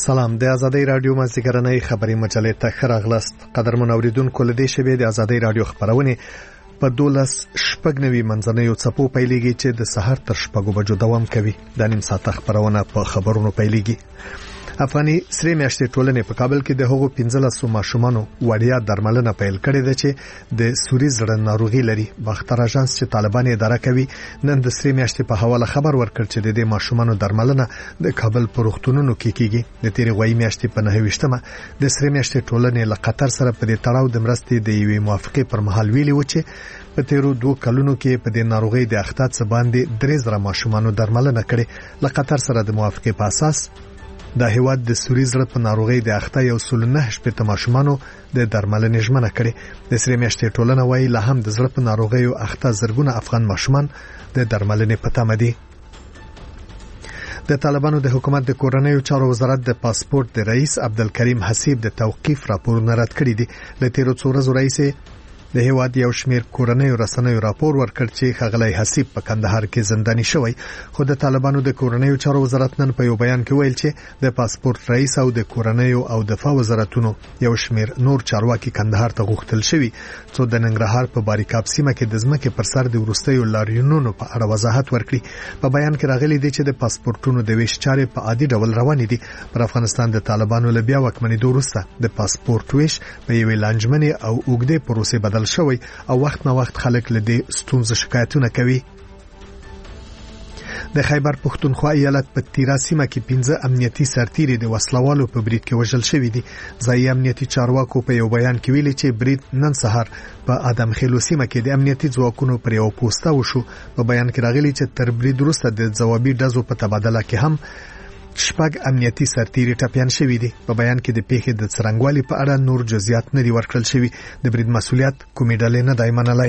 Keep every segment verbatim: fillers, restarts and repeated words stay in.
سلام د ازادي رادیو مازیګرنۍ خبري مجلې ته خراغلست قدرمن اوریدونکو لدې شبې د ازادي رادیو خبرونه په دولس شپږ نوي منځنیو څپو پیلېږي چې د سحر تر شپږو بجو دوام کوي. د نیم ساعت خبرونه په خبرونو پیلېږي. افغاني سری میاشتې ټولنې په کابل کې د هغو پنځلس ماشومانو وړیا درملنه پیل کړې ده چې د سوري زړه ناروغي لري. باختر اژانس چې طالبان اداره کوي نن د سری میاشتې په حواله خبر ورکړ چې د دې ماشومانو درملنه د کابل په روغتونونو کې کیږي. د تیرې غوي میاشتې په نهه ویشتمه د سری میاشتې ټولنې له قطر سره په دې تړاو د مرستې د یوې موافقې پر مهال ویلي و چې په تیرو دوه کلونو کې په دې ناروغي د اخته څخه باندې درې زره ماشومانو درملنه کړې. له قطر سره د موافقې په اساس د هیواد د سوري زړه په ناروغي د اخته یو سل نه شپږ ماشومانو د درملنې ژمنه کړې. د سری میاشتې ټولنه وايي لا هم د زړه په ناروغي او اخته زرګونه افغان ماشومان د درملنې په تمه دي. د طالبانو د حکومت د کورنیو چارو وزارت د پاسپورت د رئیس عبدالکریم حسیب د توقیف راپورونه رد کړی دي. د تیرو څو ورځو رئیس د هیواد یو شمیر کورنیو رسنیو راپور ورکړ چې خغلی حسیب په کندهار کې زنداني شوی. خو د طالبانو د کورنیو چارو وزارت نن په یو بیان کې ویل چې د پاسپورت رئیس او د کورنیو او دفاع وزارتونو یو شمیر نور چارواکي کندهار ته غوښتل شوی څو د ننګرهار په باریکاب سیمه کې د ځمکې پر سر د ورستیو لاریونونو په اړه وضاحت ورکړي. په بیان کې راغلي دي چې د پاسپورتونو د ویش چارې په عادي ډول روانې دي. پر افغانستان د طالبانو له بیا واکمنۍ وروسته د پاسپورت ویش په یوې لانجمنې او اوږدې پروسې بدل شوی او وخت نه وخت خلک له دې ستونزې شکایتونه کوي. د خیبر پښتونخوا ایالت په تیرا سیمه کې پنځه امنیتي سرتیري د وسلوالو په برید کې وژل شوي دي. ځایي امنیتي چارواکو په یو بیان کې ویلي چې برید نن سهار په ادم خیلو سیمه کې د امنیتي ځواکونو پر یو پوسټه وشو. په بیان کې راغلي چې تر برید وروسته د ځوابي ډزو په تبادله کې هم شپږ امنیتي سرتیري ټپيان شوي دي. په بیان کې د پیښې د څرنګوالي په اړه نور جزئیات نه دي ورکړل شوي. د برید مسؤلیت کومې ډلې نه دی منلای.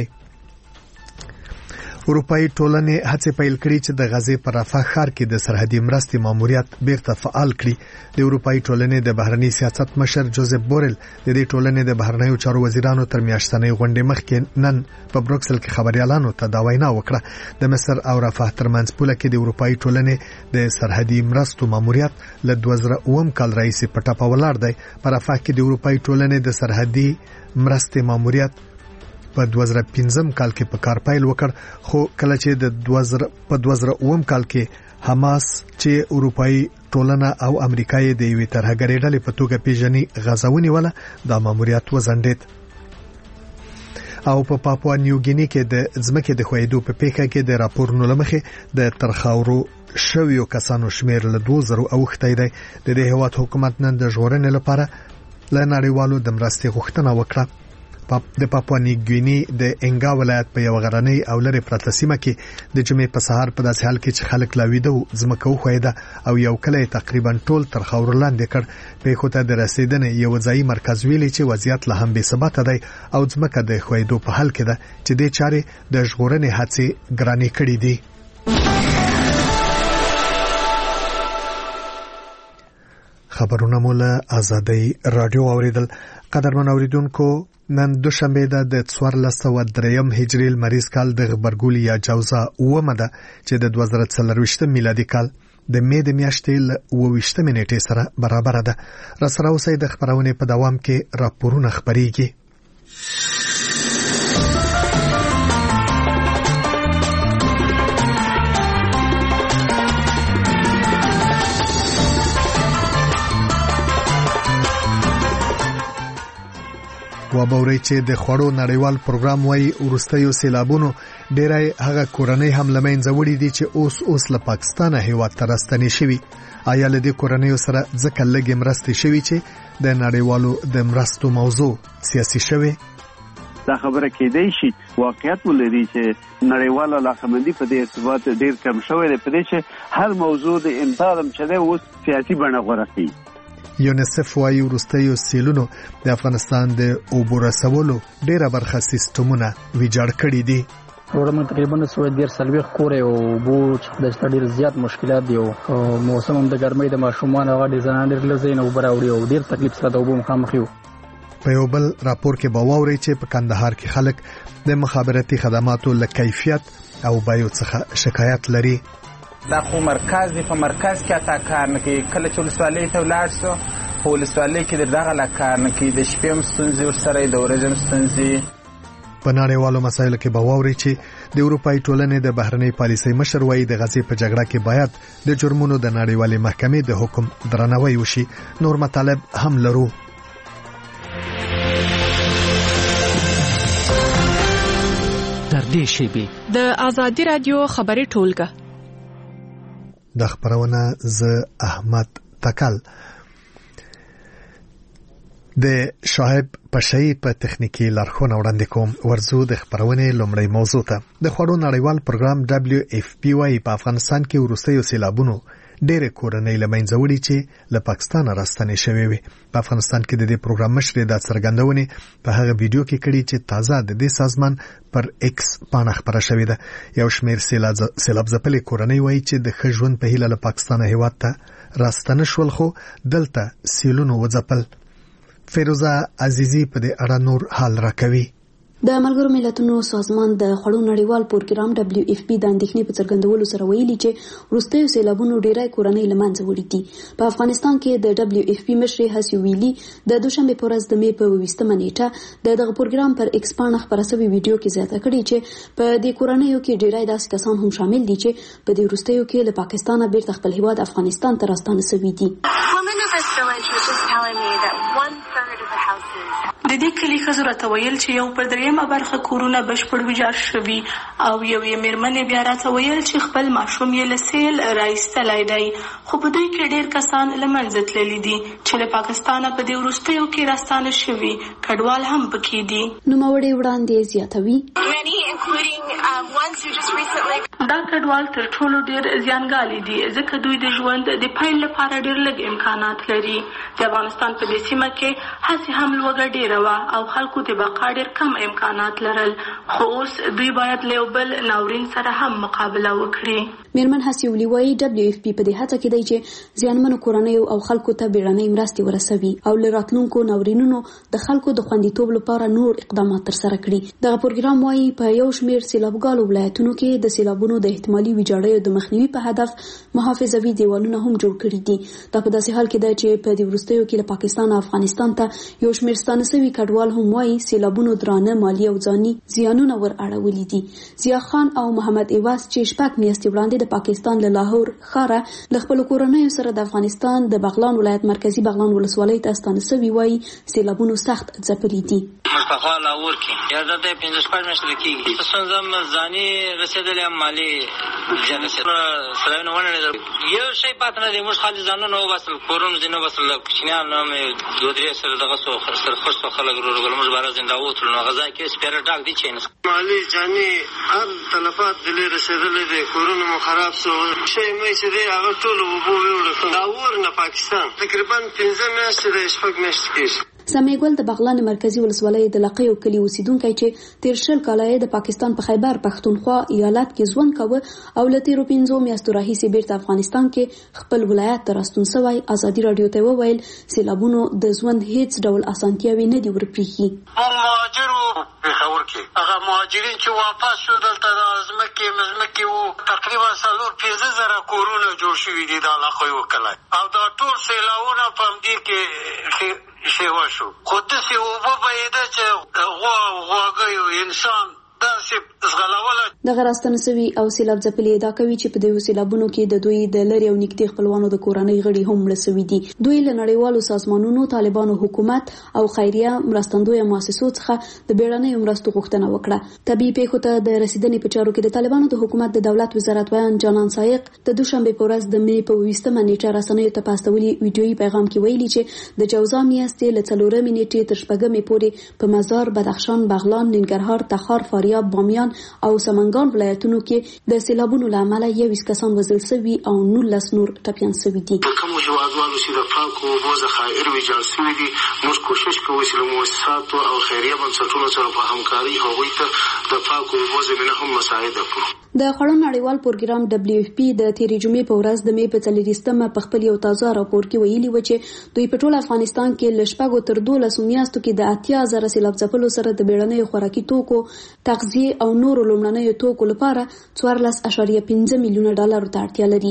اروپאי ټولنې هڅه پیل کړې چې د غزې پر رفح ښار کې د سرحدي مرستې ماموریت بیرته فعال کړي. د اروپאי ټولنې د بهرنی سیاست مشر جوزف بورل د دې ټولنې د بهرنیو چارو وزیرانو تر میاشتنۍ غونډې مخکې نن په بروکسل کې خبريالانو ته دا وینا وکړه. د مصر او رفح ترمنځ پوله کې د اروپאי ټولنې د سرحدي مرستو ماموریت له دوه زره اووه کال راهیسې په ټاپه ولاړ دی. په رفح کې د اروپאי ټولنې د سرحدي مرستې ماموریت په دوه زره پنځم کال کې په کار پیل وکړ. خو کله چې د دوه زره په دوه زره اووه کال کې حماس چې اروپאי ټولنه او امریکای د یوې ترهګرې ډلې په توګه پیژني غزاونی ولا د ماموریت وزندید. او په پاپوا نیو ګینی کې د ځمکې د خویدو په پیښه کې د راپورونو لمخې د ترخاورو شویو کسانو شمیر له دوه زره اوختای دی. د دې هیواد حکومت نن د ژغورنې لپاره له نړیوالو د مرستې غوښتنه وکړه. د پاپوا نیو ګینی د انګا ولایت په یو غرنۍ او لري پرته سیمه کې د جمعې په سهار په داسې حال کې چې خلک لاویده او ځمکه وخویده او یو کله تقریبا ټول تر خاور لاندې کړ. په خوته د رسیدنې یو ځای مرکز ویلي چې وضعیت لا هم بې ثبات دی او ځمکه د خویدو په حال کې ده چې د چارې د ژغورنې هڅې ګرانې کړې دي. خبرونه مولا ازادي رادیو اوریدل. قدرمن اوریدونکو نن دوشنبه ده د څوارلس سوه دریم هجري لمریز کال د غبرګولي یا جوزا اومه ده چې د دوه زره څلرویشتم میلادي کال د مې د میاشتې ل اوه ویشتمې نیټې سره برابر ده. را سره اوسئ د خبرونه په دوام کې راپورونه خبريږي. وبوري چې د خوړو نړیوال پروګرام وايي ورستیو سیلابونو ډیرای هغه کورنۍ هم لمنځه وړي دي چې اوس اوس له پاکستان هیواد ته راستنې شوي. آیا له دې کورنۍ سره ځکه لګي مرستې شوي چې د نړیوالو د مرستو موضوع سیاسي شوي؟ دا خبره کېدای شي واقعیت ولري چې نړیواله علاقمندي په دې ارتباط ډیر کم شوی دی په دې چې هر موضوع د امدادم چې دی اوس سیاسي بڼه غوره کوي. یونیسف وايي ورستیو سیلونو د افغانستان د اوبو رسولو ډیره برخه سیستمونه ویجاړ کړي دي. ورته تقریبا سوه ډیر سلوي خورې او بو چې د ډیر زیات مشکلات دي او موسم هم د ګرمۍ د ماشومان هغه ډیزاین ډیر لزین او براوړي او ډیر تکلیف سره د اوبو مخامخ یو. په یو بل راپور کې باوري چې په کندهار کې خلک د مخابراتي خدماتو له کیفیت او بیو څخه شکایت لري. دا خو مرکز دی، په مرکز کې اتا کار نه کوي. کله چې ولسوالۍ ته ولاړ شو په ولسوالۍ کې د دغه لا کار نه کوي، د شپې هم ستونزې ورسره د ورځې هم ستونزې. په نړیوالو مسایلو کې به واوري چې د اروپאי ټولنې د بهرنۍ پالیسۍ مشر وایي د غزې په جګړه کې باید د جرمونو د نړیوالې محکمې د حکم درناوی وشي. نور مطالب هم لرو. در دې شیبه د آزادی رادیو خبري ټولګه د خبرونه ز احمد تکل د شاهب پشای په تخنیکی لارښوونه وړاندې کوم. ورزو د خبرونې لومړی موضوع ته. د خوړو نړیوال پروګرام دبليو اف پی وايي په افغانستان کې وروستیو سیلابونو ډېر کورنۍ له منځه وړي چې له پاکستان راستنې شوې وي. په افغانستان کې د دې پروګرام مشر د څرګندونې په هغه ویډیو کې کړي چې تازه د دې سازمان پر ایکس پاڼه خبره شوې ده. یو شمېر سیلاب ځپلې کورنۍ وایي چې د ښه ژوند په هیله له پاکستان هیواد ته راستنه شول، خو دلته سیلونو وځپل. فیروزه عزیزی په دې اړه نور حال راکوي. د ملګرو ملتونو سازمان د خوړو نړیوال پروګرام دبليو اف پی د اندېښنې په څرګندولو سره ویلي چې وروستیو سیلابونو ډېری کورنۍ له منځه وړي دي. په افغانستان کې د دبليو اف پی مشر هسي ویلي د دوشنبه په ورځ د مې په اوویشتمه نیټه د دغه پروګرام پر ایکس پاڼه خبره شوې ویډیو کې زیاته کړې چې په دې کورنۍ کې ډېری داسې کسان هم شامل دي چې په دې وروستیو کې له پاکستانه بیرته خپل هیواد افغانستان ته راستانه شوي دي. د دې کلی ښځو راته ویل چې یو پر دریمه برخه کورونه بشپړ ویجاړ شوي او یو یې مېرمنې بیا راته ویل چې خپل ماشوم یې له سیل راایستلی دی، خو په دوی کې ډېر کسان له منځه تللي دي چې له پاکستانه په دې وروستیو کې راستانه شوي. کډوال هم پکې دي. نوموړې وړاندې زیاتوي دا کډوال تر ټولو ډېر زیانګالي دي ځکه دوی د ژوند د پیل لپاره ډېر لږ امکانات لري. د افغانستان په دې سیمه کې هسې هم لوږه ډېره او خلکو د بقا ډېر کم امکانات لرل، خو اوس دوی باید له یو بل ناورین سره هم مقابله وکړي. مېرمن هسي ویلي وایي دبليو اف پی په دې هڅه کې دی چې زیانمنو کورنیو او خلکو ته بیړنۍ مرستې ورسوي او له راتلونکو ناورینونو د خلکو د خوندیتوب لپاره نور اقدامات ترسره کړي. دغه پروګرام وایي په یو شمېر سیلابګالو ولایتونو کې د سیلابونو د احتمالي ویجاړیو د مخنیوي په هدف محافظوي دیوالونه هم جوړ کړي دي. دا په داسې حال کې دی چې په دې وروستیو کې له پاکستان او افغانستان ته یو شمېر ستانه شوي کډوال هم وایي سیلابونو درانه مالي او ځاني زیانونه ور اړولي دي. ضیا خان او محمد ایواز چې شپږ میاشتې وړاندې د پاکستان له لاهور ښاره له خپلو کورنیو سره د افغانستان د بغلان ولایت مرکزي بغلان ولسوالۍ ته ستانه شوي وایي سیلابونو سخت ځپلي دي. مصطفی لاهور کې یا دلته پنځه شپږ میاشتې کېږي. ستونزه هم ځاني رسېدلې هم مالي زیان رسېدلې سړی نه ونه یو شی پاتې نه دی. موږ خالي ځانونه وباسل، کورونه ځینې وباسل، کوچنیان هم دوه درې سره دغه سو سره خوش سو خلک ورغلل. موږ باره زنده ووتلو نو غذا کې سپېره ډاک دي چې مالي جاني هر تلفات دلې رسېدلې دي. کورونه مو خراب سو، شی مې چې دی هغه ټول اوبو ویوړه. لاهور نه پاکستان تقریبا پنځه میاشتې دی، شپږ میاشتې کېږي. سمیګل د بغلان مرکزی ولسوالۍ د لقیو کلی اوسیدونکی چې تیر شل کاله د پاکستان په خیبر پختونخوا ایالت کې ژوند کاوه او له تیرو پنځو میاشتو راهیسې بیرته افغانستان کې خپل ولایت ته راستون شوی ازادي رادیو ته وویل سیلابونو د ژوند هیڅ ډول اسانتیاوې نه دي ورپریښي. مهاجرو پېښور کې هغه مهاجرین چې واپس شو دلته د ځمکې مځمکې وو تقریبا څلور پنځه زره کورونه جوړ شوي دي د علاقې وکلی او دا ټول سیلاونه په همدې کې شیوا شو. خو داسې اوبه بهېده چې غوا غواګیو انسان داسې زغلوله. دغه راستنه شوي او سیلاب ځپلي ادعا کوي چې په دې سیلابونو کې د دوی د لرې او نږدې خپلوانو د کورنۍ غړي هم مړه شوي دي. دوی له نړیوالو سازمانونو، طالبانو حکومت او خیریه مرستندویه مؤسسو څخه د بیړنیو مرستو غوښتنه وکړه. طبیعي پیښو ته د رسیدنې په چارو کې د طالبانو د حکومت د دولت وزارت ویان جانان سایق د دوشنبه په ورځ د مې په اوویشتمه نیټه رسنیو ته په استولي ویډیويي پیغام کې ویلي چې د جوزا میاشتې له څلورمې نیټې تر شپږمې پورې په مزار، بدخشان، بغلان، ننګرهار، تخار، فاریاب، بامیان او سمنګان ولایتونو کې د سیلابونو له امله یویشت کسان وژل شوي او نولس نور ټپیان شوي دي. کومو هیوادوالو چې د پاکو اوبو ذخایر ویجاړ شوي دي موږ کوشش کوو چې له مؤسساتو او خیریه بنسټونو سره په همکاري هغوی ته د پاکو اوبو زمینه هم مساعده کړو. د خوړو نړیوال پروګرام دبليو اف پی د تیرې جمعې په ورځ د مې په څلوېښتمه په خپل یو تازه راپور کې ویلي و چې دوی په ټول افغانستان کې له شپږو تر دولسو میاشتو کې د اتیا زره سیلاب ځپلو سره د بیړنیو خوراکي توکو، تغذیې او نورو لومړنیو د توکو لپاره څوارلس اعشاریه پنځه میلیونه ډالر ته اړتیا لري.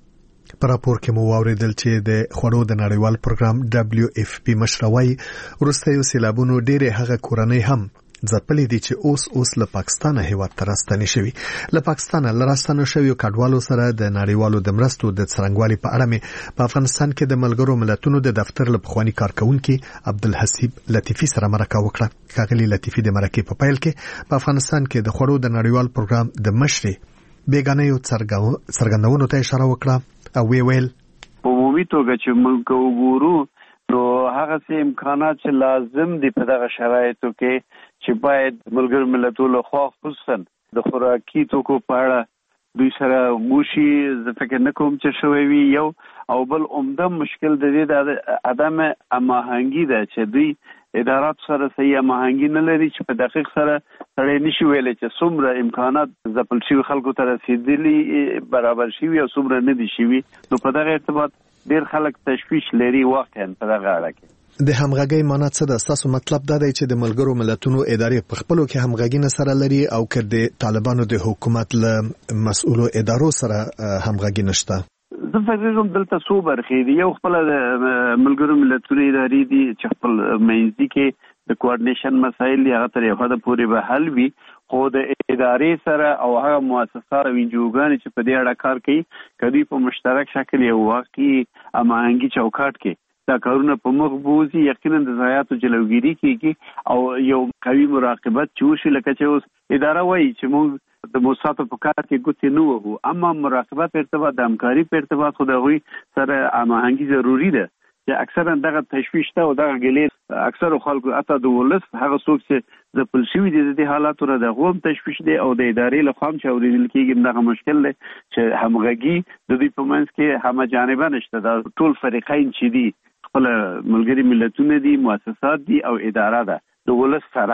په راپور کې مو واوریدل چې د خوړو د نړیوال پروګرام دبليو اف پی مشروي ورستیو سیلابونو ډېرې هغه کورنۍ هم ځپلې دي چې اوس اوس له پاکستان هیواد ته راستنې شوي. له پاکستان له راستنو شویو کډوالو سره د نړیوالو د مرستو د څرنګوالي په اړه مې په افغانستان کې د ملګرو ملتونو د دفتر له پخواني کارکونکي عبدالحسیب لطیفي سره مرکه وکړه. ښاغلي لطیفي د مرکې په پیل کې په افغانستان کې د خوړو د نړیوال پروګرام د مشري بیگانه څرګندونو ته اشاره وکړه او وی ویل په عمومي توګه چې موږ وګورو نو هغه څه امکانات چې لازم دي په دغه شرایطو کې چې باید ملګرو ملتونو خوا خصوصا د خوراکي توکو په اړه دوی سره موشي زه فکر نه کوم چې شوی وي. یو او بل عمده مشکل د دې د عدم هماهنګي ده چې دوی ادارات سره صحیح هماهنګي نه لري چې په دقیق سره سړی نشي ویلی چې څومره امکانات ځپل شوي خلکو ته رسېدلي برابر شوي او څومره نه دي شوي. نو په دغه ارتباط ډېر خلک تشویش لري واقعا په دغه اړه کې. د همغږۍ معنی څه ده؟ ستاسو مطلب دا دی چې د ملګرو ملتونو ادارې په خپلو کې همغږي نه سره لري او که د طالبانو د حکومت له مسؤلو ادارو سره همغږي نشته؟ زه فکر کوم دلته څو برخې دي. یو خپل د ملګرو ملتونو ادارې دي چې خپل منځي کې د کوارډینیشن مسایل هغه تر یو حد پورې به حل وي، خو د ادارې سره او هغه مؤسسات او انجوګانې چې په دې اړه کار کوي کدی په مشترک شکل یو واقعي هماهنګي چوکاټ کې دا کارونه په مخ بوزي، یقینا د ضایعاتو جلوګیری کیږي او یو قوي مراقبت چې وشي. لکه چې اوس اداره وایي چې موږ د موسساتو په کار کې ګوتې نه وهو، اما مراقبت په ارتباط د همکاري په ارتباط خو د هغوی سره هماهنګي ضروري ده چې اکثرا دغه تشویش ته او دغه ګلې اکثر خلکو اته د ولس هغه څوک چې ځپل شوي دي د دې حالاتو را د غوم تشویش دی او د ادارې له خوا چې اورېدل کېږي دغه مشکل دی چې همغږي د دوی په منځ کې همه جانبه نشته. دا ټول فریقین چې دي خپل ملګري ملتونه دي، مؤسسات دي او اداره ده د ولس سره.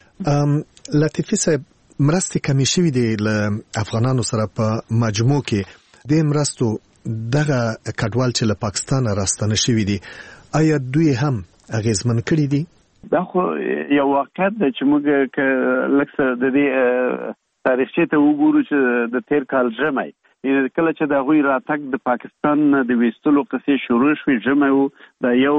لطیفي صاحب، مرستې کمې شوي دي له افغانانو سره په مجموع کې. د مرستو دغه کډوال چې له پاکستان راستنه شوي دي آیا دوی هم اغیزمن کړي دي؟ دا خو یو واقعیت ده چې موږ که لږ څه د دې تاریخچې ته وګورو چې د تیر کال ژمی کله چې د هغوی راتګ د پاکستان د ویستلو قصې شروع شوې، ژمی و، دا یو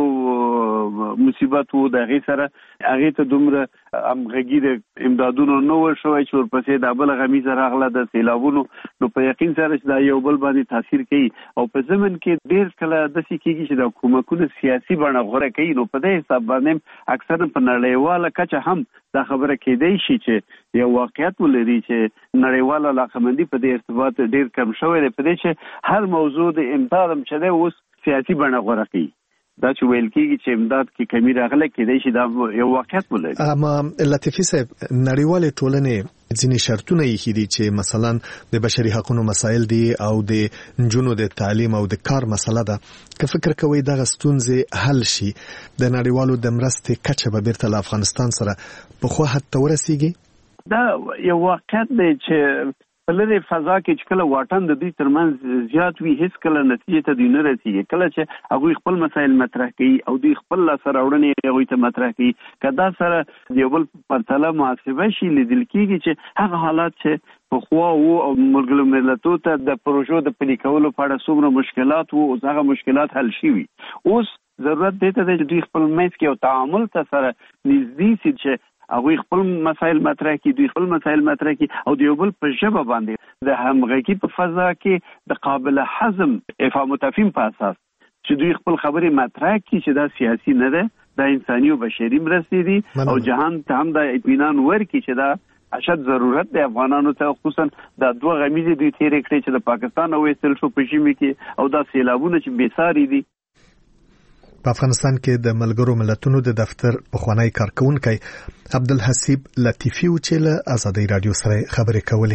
مصیبت و. د هغې سره هغې ته دومره همغږي د امدادونو نه و شوی چې ورپسې دا بله غمیزه راغله د سیلابونو. نو په یقین سره چې دا یو بل باندې تاثیر کوي او په ضمن کې ډېر کله داسې کېږي چې دا حکومتونه سیاسي بڼه غوره کوي. نو په دې حساب باندې اکثرا په نړیواله کچه هم دا خبره کېدی شي چې یو واقعیت ولري چې نړیواله علاقمندي په دې ارتباط ډېر کم شوی دی، په دې چې هر موضوع د امداد هم چې دی اوس سیاسي بڼه غوره کوي. دا چې ویل کېږي چې امداد کې کمی راغله کېدی شي دا یو واقعیت ولري. اما لطیفي صاحب، نړیوالې ټولنې ځینې شرطونه یې دي چې مثلا د بشري حقوقو مسایل دي او د نجونو د تعلیم او د کار مسله ده. که فکر کوئ دغه ستونزې حل شي د نړیوالو د مرستې کچه به بیرته له افغانستان سره پخوا حد ته ورسیږي؟ دا یو واقعیت دی چې په لرې فضا کې چې کله واټن د دوی ترمنځ زیات وي هیڅ کله نتیجې ته دوی نه رسېږي. کله چې هغوی خپل مسایل مطرح کوي او دوی خپل لاسته راوړنې هغوی ته مطرح کوي، که دا سره د یو بل پرتله محاسبه شي لیدل کېږي چې هغه حالات چې پخوا وو او ملګرو ملتونو ته د پروژو د پلي کولو په اړه څومره مشکلات وو، اوس هغه مشکلات حل شوي. اوس ضرورت دی ته دی چې دوی خپل منځ کې یو تعامل ته سره نږدې شي چې هغوی خپل مسایل مطرح کړي، دوی خپل مسایل مطرح کړي او د یو بل په ژبه باندې د همغږي په فضا کې د قابل هضم افهام و تفهیم په اساس چې دوی خپل خبرې مطرح کړي چې دا سیاسي نه ده، دا انساني او بشري مرستې دي او جهان ته هم دا اطمینان ورکړي چې دا اشد ضرورت دی افغانانو ته، خصوصا دا دوه غمیزې دوی تېرې کړې چې د پاکستان او ویستل شو په ژمي کې او دا سیلابونه چې بېساري دي. په افغانستان کې د ملګرو ملتونو د دفتر پخوانی کارکونکی عبدالحسیب لطیفي و چې له ازادي رادیو سره خبرې کولې.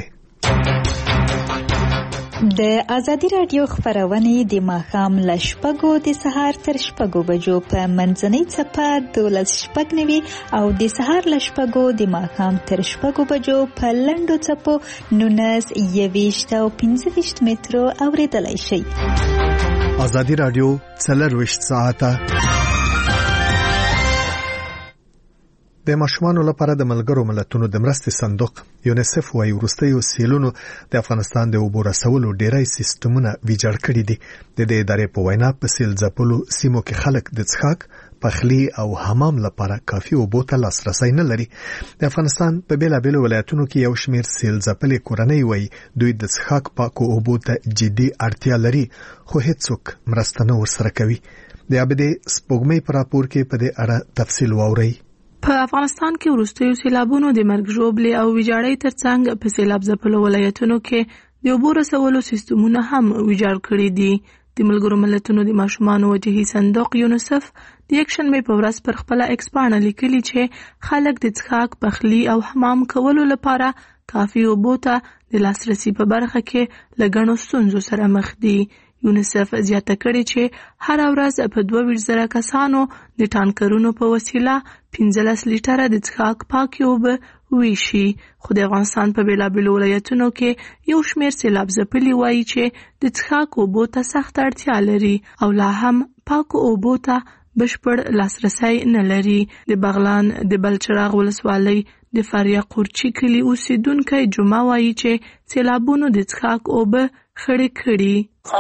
د ازادي رادیو خبرونه د ماښام له شپږو د سهار تر شپږو بجو په منځنۍ څپه دولس شپږ نوي او د سهار له شپږو د ماښام تر شپږو بجو په لنډو څپو نولس یویشت او پنځه ویشت مترو اوریدلای شئ. ازادي رادیو څلرویشت ساعته د ماشومانو لپاره د ملګرو ملتونو د مرستې صندوق یونیسف وايي وروستیو سیلونو د افغانستان د اوبو رسولو ډیری سیستمونه ویجاړ کړي دي. د دې ادارې په وینا په سیل ځپلو سیمو کې خلک د څښاک، پخلی او حمام لپاره کافي اوبو ته لاسرسی نه لري. د افغانستان په بیلابیلو ولایتونو کې یو شمېر سیل ځپلې کورنۍ وايي دوی د څښاک پاکو اوبو ته جدي اړتیا لري خو هیڅوک مرسته نه ورسره کوي. د عبدې سپوږمۍ په راپور کې په دې اړه تفصیل واورئ. په افغانستان کې وروستیو سیلابونو د مرګ ژوبلې او ویجاړۍ ترڅنګ په سیلاب ځپلو ولایتونو کې د اوبو رسولو سیستمونه هم ویجاړ کړي دي. د ملګرو ملتونو د ماشومانو وجهي صندوق یونیسف د یکشنبې په ورځ پر خپله ایکس پاڼه لیکلي چې خلک د څښاک، پخلی او حمام کولو لپاره کافي اوبو ته د لاسرسي په برخه کې له ګڼو ستونزو سره مخ دي. یونیسف زیاته کړې چې هر ورځ په دوه ویشت زره کسانو د ټانکرونو په وسیله پنځلس لیټره د څښاک پاکې اوبه ویشي. خو د افغانستان په بیلابیلو ولایتونو کې یو شمېر سیلاب ځپلي وایي چې د څښاک اوبو ته سخت اړتیا لري او لا هم پاکو اوبو ته بشپړ لاسرسی نه لري. د بغلان د بلچراغ ولسوالۍ د فاریا قورچي کلي اوسیدونکی جمعه وایي چې سیلابونو د څښاک اوبه خړې کړي.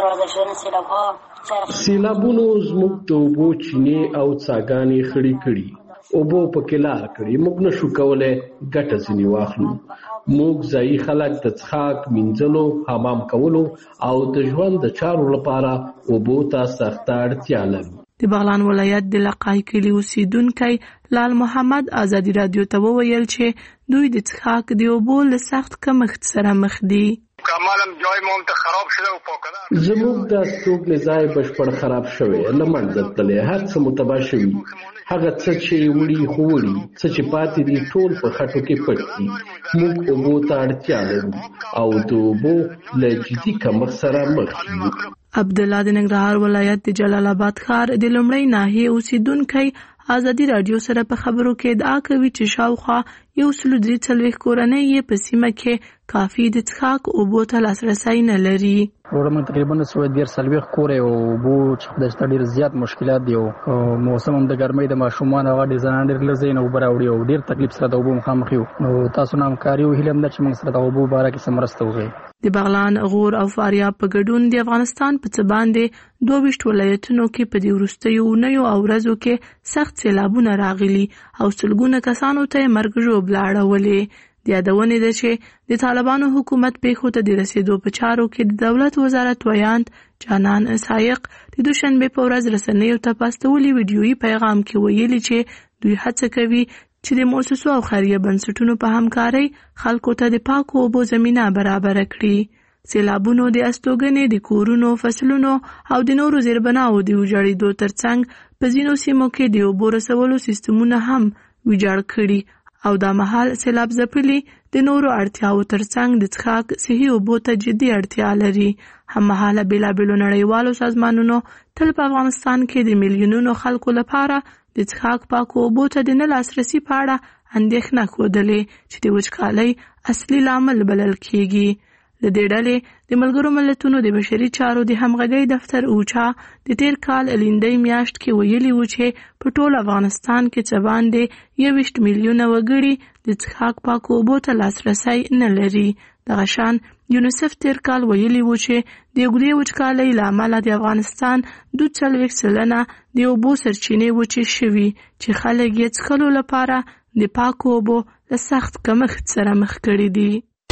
سیلابونو زموږ د اوبو چینې او څاګانې خړې کړي، اوبو پکې لار کړي، موږ نشو کولی ګټه ځینې واخلو. موږ ځایي خلک د څښاک، مینځلو، حمام کولو او د ژوند د چارو لپاره اوبو ته سخته اړتیا لرو. د بغلان ولایت د لقای کلي اوسیدونکی لال محمد ازادي رادیو ته وویل چې دوی د څښاک د اوبو له سخت کمښت سره مخ دي. کمالم جای مو ته خراب شده او پاکه زموږ د استوګنې ځای بشپړ خراب شوی، له منځه تللی، هر څه متباه شوي. هغه څه چې وړي خو وړي، څه چې پاتې دي ټول په خټو کې پټ دي. موږ اوبو ته اړتیا لرو او د اوبو له جدي کمښت سره مخ یو. عبدالله د ننګرهار ولایت د جلال آباد ښار د لومړۍ ناحیې اوسیدونکی ازادي رادیو سره په خبرو کې ادعا کوي چې شاوخوا یو سل درې څلوېښت کورنۍ یې په سیمه کې کافي د څښاک اوبو ته لاسرسی نه لري. ورته تقریبا سوه ډیر څلوېښت کورې او اوبو چې د ډېر زیات مشکلات دي او موسم هم د ګرمۍ د ماشومان هغه ډیزاین ډېر لږ نه اوبه راوړي او ډېر تکلیف سره د اوبو مخامخ یو. نو تاسو نه همکاري او هیله هم ده چې موږ سره د اوبو باره کې څه مرسته وکړئ. د بغلان، غور او فاریاب په ګډون د افغانستان په څه باندې دوه ویشت ولایتونو کې په دې وروستیو اونیو او ورځو کې سخت سیلابونه راغلي او سلګونه کسانو ته مرګ ژوبله اړولې. د یادونې ده چې د طالبانو حکومت پیښو ته د رسیدو په چارو کې د دولت وزارت ویاند جانان سایق د دوشنبې په ورځ رسنیو ته په استولي ویډیویي پیغام کې ویلي چې دوی هڅه کوي چې د مؤسسو او خیریه بنسټونو په همکارۍ خلکو ته د پاکو اوبو زمینه برابره کړي. سیلابونو د استوګنې، د کورونو، فصلونو او د نورو زیربناو د ویجاړېدو ترڅنګ په ځینو سیمو کې د اوبو رسولو سیستمونه هم ویجاړ کړي او دا مهال سیلاب ځپلي د نورو اړتیاو ترڅنګ د څښاک صحي اوبو ته جدي اړتیا لري. هممهاله بیلابیلو نړیوالو سازمانونو تل په افغانستان کې د میلیونونو خلکو لپاره د څښاک پاکو اوبو ته د نه لاسرسي په اړه اندېښنه ښودلې چې د وچکالۍ اصلي لامل بلل کیږي. د دې ډلې د ملګرو ملتونو د بشري چارو د همغږۍ دفتر اوچا د تیر کال لینډۍ میاشت کې ویلي و چې په ټول افغانستان کې څه باندې یوویشت میلیونه وګړي د څښاک پاکو اوبو ته لاسرسی نه لري. دغه شان یونیسف تیر کال ویلي و چې د اوږدې وچکالۍ له امله د افغانستان دوه څلوېښت سلنه د اوبو سرچینې وچې شوي چې خلک یې څښلو لپاره د پاکو اوبو له سخت کمښت سره مخ کړي دي.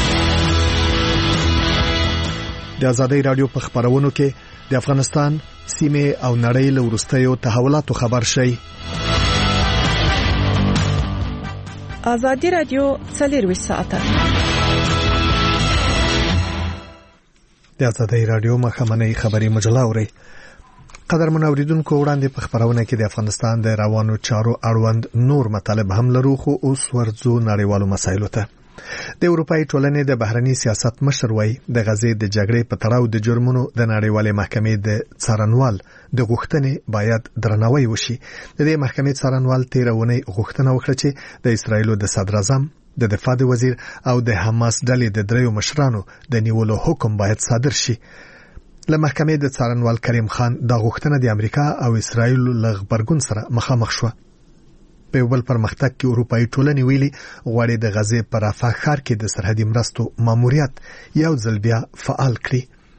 د ازادۍ رادیو په خبرونو کې د افغانستان سیمه او نړۍ له وروستیو تحولاتو خبر شي. ازادي رادیو څلور ساعته د ازادۍ رادیو مخامنۍ خبري مجله اوري. قدرمن اوریدونکو وړاندې په خبرونه کې د افغانستان د روانو چارو اړوند نور مطالب هم لرو، خو اوس ورځو نړیوالو مسایلو ته. د اروپای ټولنې د بهرني سیاست مشر وای د غزې د جګړې په تړاو د جرمونو د نړیوالې محکمې د څارنوال د غوښتنې باید درناوی وشي. د دې محکمې څارنوال تیرونی غوښتنه وکړه چې د اسرایلو د صدر اعظم، د دفاع وزیر او د حماس ډلې د دریو مشرانو د نیولو حکم باید صادر شي. له محکمې د څارنوال کریم خان د غوښتنه د امریکا او اسرایل له غبرګون سره مخامخ شو. په بل پرمختګ کې اروپאי ټولنې ویلي غواړي د غزې په رافح ښار کې د سرحدي مرستو ماموریت یو ځل بیا فعال کړي.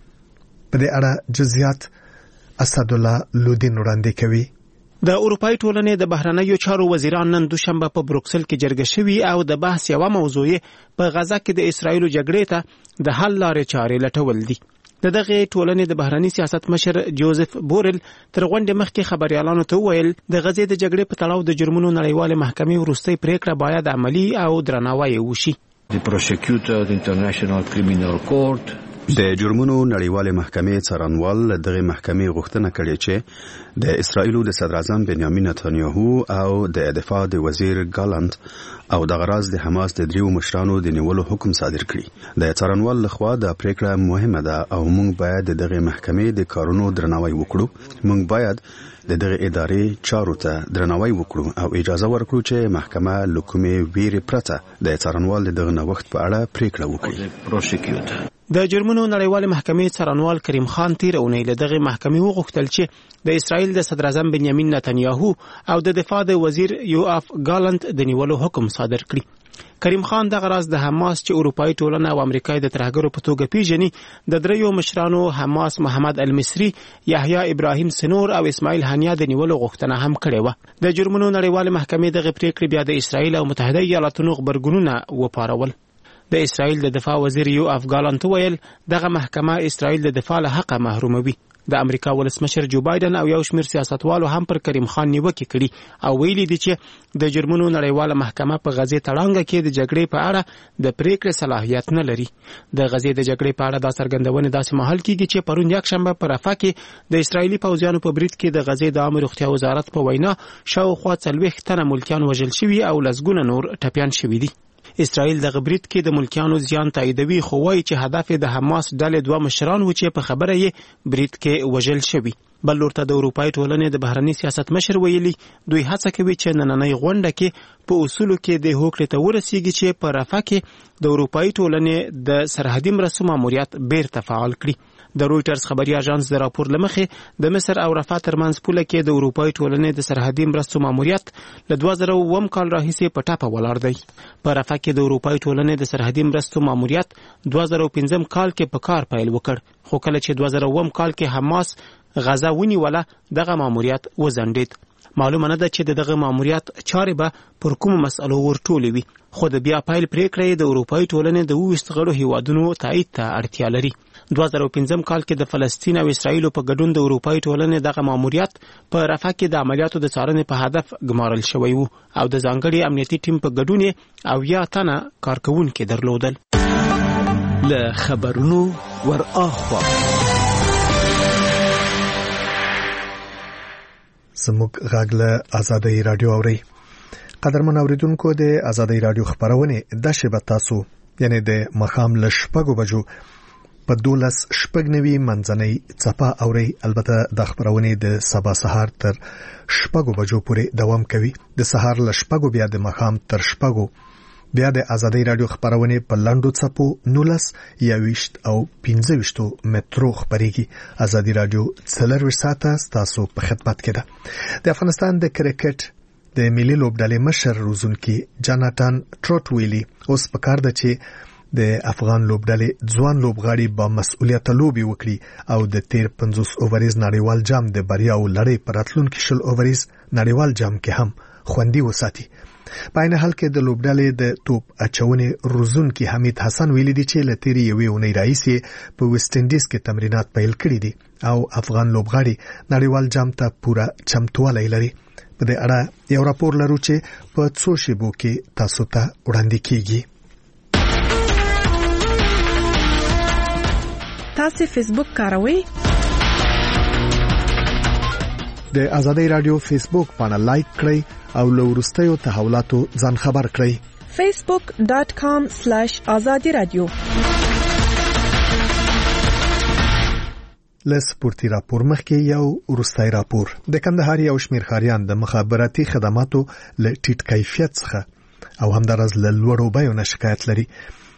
په دې اړه جزئیات اسد الله لودین وړاندې کوي. د اروپאי ټولنې د بهرنیو چارو وزیران نن دوشنبه په بروکسل کې جرګه شوي او د بحث یوه موضوع په غزه کې د اسرایلو جګړې ته د حل لارې چارې لټول دي. د دغه ټولنې د بهرنی سیاست مشر جوزف بورل تر غونډې مخکې خبريالانو ته وویل د غزې د جګړې په تړاو د جرمونو نړیوالې محکمې وروستۍ پریکړه باید عملی او درناوی وشي. The prosecutor of the International Criminal Court د جرمونو نړیوالې محکمې څارنوال دغه محکمې غوښتنه کړې چې د اسرایلو د صدر اعظم بنیامین نتانیاهو او د دفاع د وزیر ګالانت او د غراز د حماس د دریو مشرانو د نیولو حکم صادر کړي. د څارنوال لخوا د پریکړه مهمه ده او موږ باید د دغه محکمې د کارونو درناوی وکړو. موږ باید د دغه ادارې چارو ته درناوی وکړو او اجازه ورکړو چې محکمه له کومې ویرې پرته د څارنوال دغه نوښت په اړه پریکړه وکړي. د جرمونو نړیوالې محکمې څارنوال کریم خان تیر اونۍ له دغه محکمې وغوښتل چې د اسرایل د صدر اعظم بنیامین نتانیاهو او د دفاع د وزیر یوآف ګالانت د نیولو حکم صادر کړي. کریم خان دغه راز د حماس چې اروپאי ټولنه او امریکای د ترهګرو په توګه پیژني د دریو مشرانو حماس محمد المصری، یحیی ابراهیم سنور او اسماعیل هانیه د نیولو غوښتنه هم کړې و. د جرمونو نړیوالې محکمې دغه پریکړې بیا د اسرایل او متحده ایالاتونو خبرګونونه وپارول. د اسرایل د دفاع وزیر یوآف ګالانت ویل دغه محکمه اسرایل د دفاع له حق محروموي. د امریکا ولسمشر جو بایدن او یو شمېر سیاستوالو هم پر کریم خان نیوکې کړي او ویلي دي چې د جرمونو نړیواله محکمه په غزې تړانګه کې د جګړې په اړه د پریکړې صلاحیت نه لري. د غزې د جګړې په اړه دا څرګندونه داسې مهال کېږي چې پرون یکشنبه په رفح کې د اسرایلي پوځیانو په برید کې د غزې د عامه روغتیا وزارت په وینا شاوخوا څلوېښت تنه ملکیان وژل شوي او لسګونه نور ټپیان شوي دي. اسرائیل د غبرید کې د ملکیانو زیان تاییدوي خو وایي چې هدف د حماس ډلې دوه مشران و چې په خبره یې برید کې وژل شوي. بل لورته د اروپאי ټولنې د بهرنی سیاست مشر ویلي دوی هڅه کوي چې نننۍ غونډه کې په اصولو کې د هوکړې ته ورسیږي چې په رفح کې د اروپאי ټولنې د سرحدي مرستو ماموریت بیرته فعال کړي. د رویټرز خبري اژانس د راپور لمخې د مصر او رفح ترمنځ پوله کې د اروپאי ټولنې د سرحدي مرستو ماموریت له دوه زره اووم کال راهیسې په ټاپه ولاړ دی. په رفح کې د اروپאי ټولنې د سرحدي مرستو ماموریت دوه زره پنځم کال کې په کار پیل وکړ، خو کله چې دوه زره اووم کال کې حماس غزه ونیوله دغه ماموریت وځنډید. معلومه نه ده چې دغه ماموریت چارې به پر کومو مسئلو ورټولې وي، خو د بیا پیل پریکړې د اروپאי ټولنې د اوویشت غړو هیوادونو تایید ته اړتیا لري. دوه زره پنځم کال کې د فلسطین او اسرایل په ګډون د اروپאי ټولنې دغه ماموریت په رفح کې د عملیاتو د څارنې په هدف ګمارل شوی وو او د ځانګړي امنیتي ټیم په ګډون او یا تنه کارکونکي درلودل. له خبرونو ور اخوا زموږ غږ له آزادۍ رادیو اوري. قدرمن اوریدونکو د آزادۍ رادیو خبرونه د شبه تاسو یعنی د مخام له شپږو بجو په دولس شپږ نوي منځنۍ څپه اوري. البته د خبرونه د سبا سهار تر شپږو بجو پورې دوام کوي. د سهار له شپږو بیا د مخام تر شپږو بیا د آزادۍ رادیو خبرونه په لاندو څپو نولس یويشت او پنځه ویشتو مترو خبريږي. آزادۍ رادیو څلور ساعته تاسو په خدمت کې ده. د افغانستان د کرکټ د ملي لوبډلې مشر روزونکي جاناتان ټروټ ویلي اوس په کار ده چې د افغان لوبډلې ځوان لوبغاړي با مسؤلیت لوبي وکړي او د تیر پنځوس اووريز نړیوال جام د بریا او لړۍ پر راتلونکي شل اووريز نړیوال جام کې هم خوندي وساتي. په عین حال کې د لوبډلې د توپ اچونې روزونکي حمید حسن ویلي دي چې لتيري یوې اونۍ راځي په ویسټ انډیز کې تمرینات پیل کړي دي او افغان لوبغاړي نړیوال جام ته پوره چمتووالی لري. په دې اړه یو راپور لرو چې په څو شیبو کې تاسو ته وړاندې کیږي. تاسو فیسبوک کاروئ؟ د آزادۍ رادیو فیسبوک باندې لایک کړئ او له وروستیو تحولاتو ځان خبر کړئ. facebook dot com slash azadi radio. لسپورتي راپور مخکې یو وروستای راپور. د کندهار یو شمېر ښاریان د مخابراتي خدماتو له ټیټ کیفیت څخه او همدارس له لوړو بیو نه شکایت لري.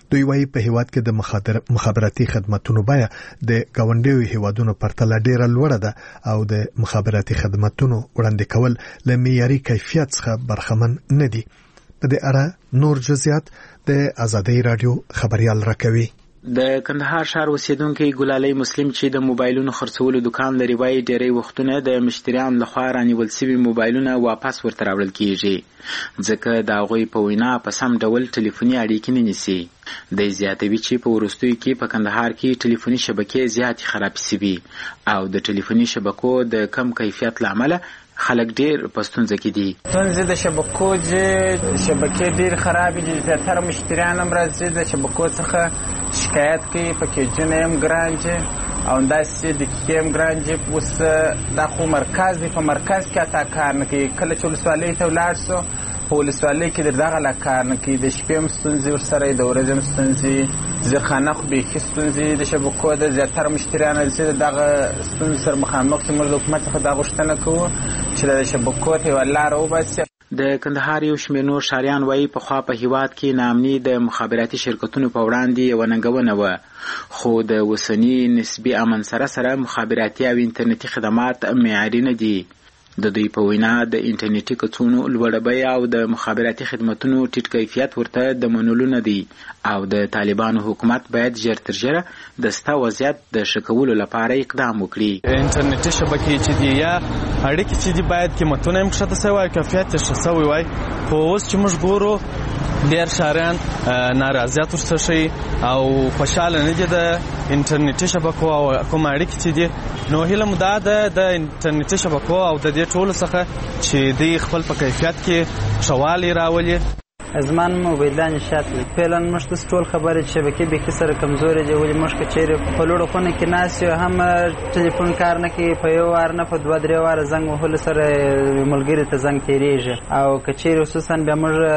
دوی وايي په هیواد کې د مخابراتي خدماتو بیه د ګاونډیو هیوادونو پرتله ډیره لوړه ده او د مخابراتي خدماتو وړاندې کول له معیاري کیفیت څخه برخمن نه دي. په دې اړه نور جزئیات د آزادۍ رادیو خبريال راکوي. د کندهار ښار اوسیدونکي ګلالۍ مسلم چې د موبایلونو خرڅولو دکان لري وایي ډېری وختونه د مشتریانو لخوا رانیول شوي موبایلونه واپس ورته راوړل کیږي ځکه د هغوی په وینا په سم ډول ټلیفوني اړیکې نه نیسي. د زیاتوي چې په وروستیو کې په کندهار کې ټلیفوني شبکې زیاتې خراب شوي او د ټلیفوني شبکو د کم کیفیت له امله خلک ډېر په ستونزه کې دي. ستونزې د شبکو چې شبکې ډېر خرابې دي، زیاتره مشتریان هم راځي د شبکو څخه شکایت کوي، پکیجونه هم ګران دي او همداسې دقیقې هم ګران دي. اوس دا خو مرکز دی، په مرکز کې حتی کار نه کوي. کله چې ولسوالۍ ته ولاړ سو په ولسوالۍ کې در دغه لا کار نه کوي، د شپې هم ستونزې ورسره د ورځې هم ستونزې، زیرخانه خو بیخي ستونزې د شبکو د زیاتره مشتریان چې د دغه ستونزې سره مخامخ چې موږ د حکومت څخه دا غوښتنه کوو چې د شبکو ته یوه لاره وباسي. د کندهار یو شمېر نور ښاریان وایي پخوا په هیواد کې ناامني د مخابراتي شرکتونو په وړاندې یوه ننګونه وه، خو د اوسني نسبي امن سره سره مخابراتي او انټرنیټي خدمات معیاري نه دي. د دوی په وینا د انټرنیټي کڅوړو لوړه بیه او د مخابراتي خدماتو ټیټ کیفیت ورته د منلو نه دي او د طالبانو حکومت باید ژر تر ژره د ستا وضعیت د ښه کولو لپاره اقدام وکړي. انټرنیټي شبکې چې دي یا اړیکې چې دي باید قیمتونه هم ښکته شوی وای، کیفیت یې ښه شوی وای. خو اوس چې موږ ګورو ډېر ښاریان ناراضیت ورڅخه ښیي او خوشحاله نه دي د انټرنیټي شبکو او کوم اړیکې چې دي. نو هیله مو دا ده د انټرنیټي شبکو او د دې ټولو څخه چې دوی خپل په کیفیت کې ښه والی راولي. زما نوم عبیدالله نشاط دی. فعلا موږ ته ټول خبره چې شبکې بیخي سره کمزورې دي، ولې موږ که چیرې په لوړو خونه کې ناست یو هم ټلیفون کار نه کوي، په یو وار نه په دوه درې واره زنګ وهلو سره ملګري ته زنګ تېرېږي، او که چیرې خصوصا بیا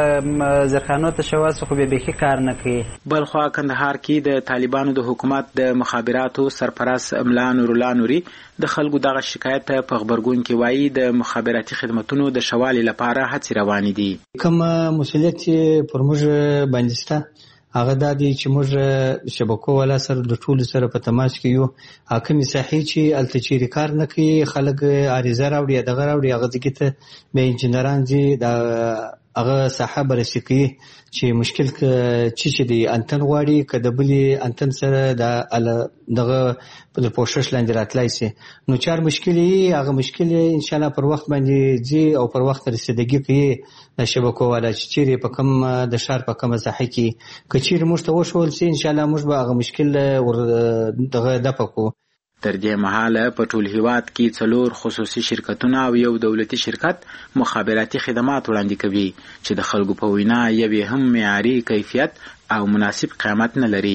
موږ زیرخانو ته شوه خو بیا بیخي کار نه کوي. بل خوا کندهار کې د طالبانو د حکومت د مخابراتو سرپرست ملا نورالله نوري د خلکو دغه شکایت ته په غبرګون کې وایي د مخابراتي خدماتو د ښه والي لپاره هڅې روانې دي. کوم مسؤلیت پر موږ باندې شته هغه دا دی چې موږ شبکو والا سره د ټولو سره په تماس کې یو. حاکمي ساحې چې هلته چیرې کار نه کوي، خلک عریضه راوړي یا دغه راوړي، هغه ځای ته بیا انجینران ځي د هغه ساحه بررسي کوي چې مشکل چې چې دی انتن غواړي که د بلې انتن سره د دغه د پوښښ لاندې راتلی سي. نو چار مشکل یې هغه مشکل یې انشاءالله پر وخت باندې ځي او پر وخت رسیدګي کوي د شبکو والا چې چیرې په کوم د ښار په کومه ساحه کې که چیرې موږ ته وښول سي انشاءالله موږ به هغه مشکل دغه دفع کړو. تر دې مهاله په ټول هیواد کې څلور خصوصي شرکتونه او یو دولتي شرکت مخابراتي خدمات وړاندې کوي چې د خلکو په وینا یوې هم معیاري کیفیت او مناسب قیمت نه لري.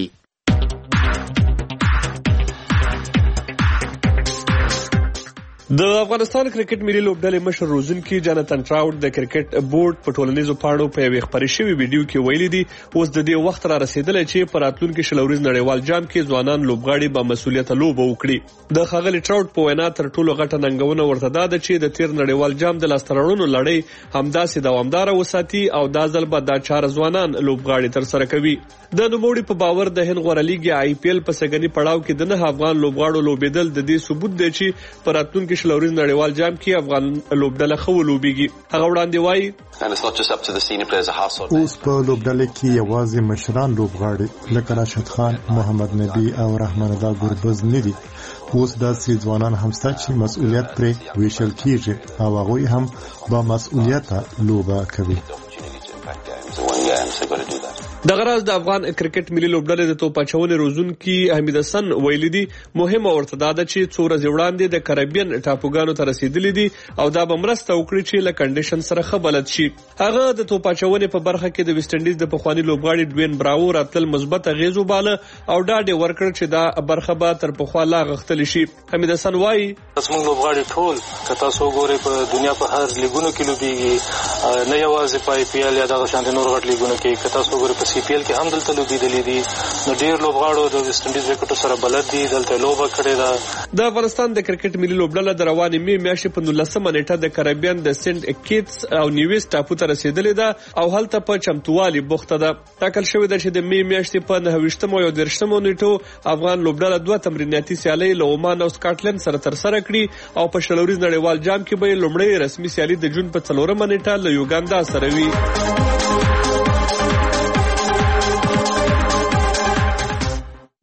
د افغانستان کرکټ ملي لوبډلې مشر روزونکي جاناتن ټراوټ د کرکټ بورډ په ټولنیزو پاڼو په یوې خپرې شوې ویډیو کې ویلي دي اوس د دې وخت را رسیدلی چې په راتلونکي شل ورځ نړیوال جام کې ځوانان لوبغاړي با مسؤلیته لوبه وکړي. د ښاغلي ټراوټ په وینا تر ټولو غټه ننګونه ورته دا ده چې د تیر نړیوال جام د لاسته راوړنو لړۍ همداسې دوامداره وساتي او دا ځل به دا چاره ځوانان لوبغاړي ترسره کوي. د نوموړي په باور د هند غوره لیګ آی پی ایل په سږني پړاو کې د نه افغان لوبغاړو لوبېدل د دې ثبوت دی چې په راتلونکي شل ورځ نړیوال جام کې افغان لوبډله ښه ولوبېږي. هغه وړاندې وایي اوس په لوبډله کې یوازې مشران لوبغاړي لکه راشد خان، محمد نبی او رحمان الله ګربز نه دي. اوس داسې ځوانان هم شته چې مسؤلیت پرې ویشل کیږي او هغوی هم با مسؤلیته لوبه کوي. دغه راز د افغان کرکټ ملي لوبډلې د توپ اچونې روزونکي حمید حسن ویلي دي مهمه ورته دا ده چې څو ورځې وړاندې د کریبین ټاپوګانو ته رسیدلي دي او دا به مرسته وکړي چې له کنډیشن سره ښه بلد شي. هغه د توپ اچونې په برخه کې د ویسټ انډیز د پخواني لوبغاړي ډوین براوو راتلل مثبت اغېز وباله او ډاډ یې ورکړ چې دا برخه به تر پخوا لا غښتلی شي. حمید حسن وایي زموږ لوبغاړي ټول که تاسو وګورئ په دنیا په هر لیګونو کې لوبېږي، نه یوازې په آی پی ایل یا دغه شانتې نور غټ لیګونو کې، که تاسو وګورئ په سی پی ایل کې هم دلته لوبېدلي دي. نو ډېر لوبغاړو د ویسټ انډیز وکټو سره بلد دي، دلته لوبه کړې ده. د افغانستان د کرکټ ملي لوبډله د روانې می میاشتې په نولسمه نیټه د کریبیان د سنټ کیټس او نیویس ټاپو ته رسیدلې ده او هلته په چمتووالي بوخته ده. ټاکل شوې ده چې د می میاشتې په نهه ویشتمه او دېرشمه نیټو افغان لوبډله دوه تمریناتي سیالۍ له عمان او سکاټلند سره ترسره کړي او په شلوريز نړیوال جام کې به لومړی رسمي سیالي د جون په څلورمه نیټه له یوګاندا سره وي.